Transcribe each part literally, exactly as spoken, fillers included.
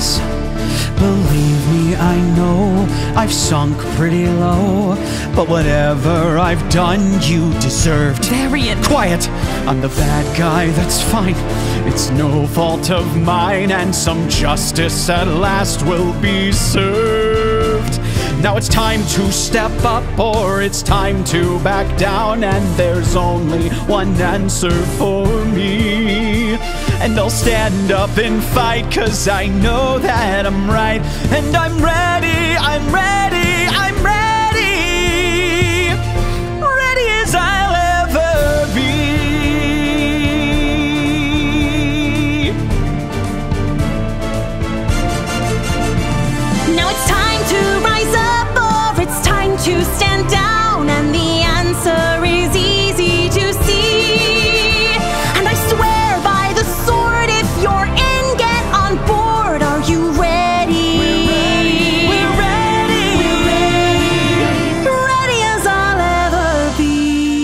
yes, believe me, I know I've sunk pretty low, but whatever I've done, you deserved. Varian! Quiet! I'm the bad guy, that's fine. It's no fault of mine, and some justice at last will be served. Now it's time to step up, or it's time to back down, and there's only one answer for me. And I'll stand up and fight, 'cause I know that I'm right. And I'm ready, I'm ready, I'm ready. Ready as I'll ever be. Now it's time to rise up, or it's time to stand down, and the answer is easy to see. And I swear by the sword, if you're in, get on board. Are you ready? We're ready! We're ready! Ready as I'll ever be.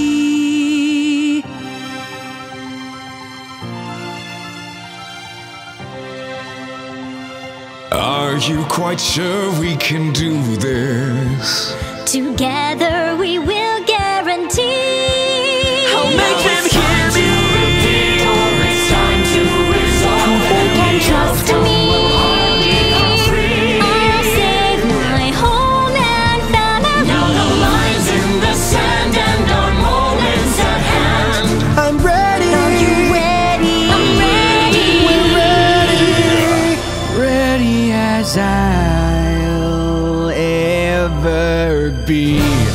Are you quite sure we can do this? Together we will guarantee. I'll make them hear me. They can trust me. I'll save my home and family. Now the lines in the sand and our moments at hand. I'm ready! Are you ready? I'm ready. We're ready! Ready as I'll ever be.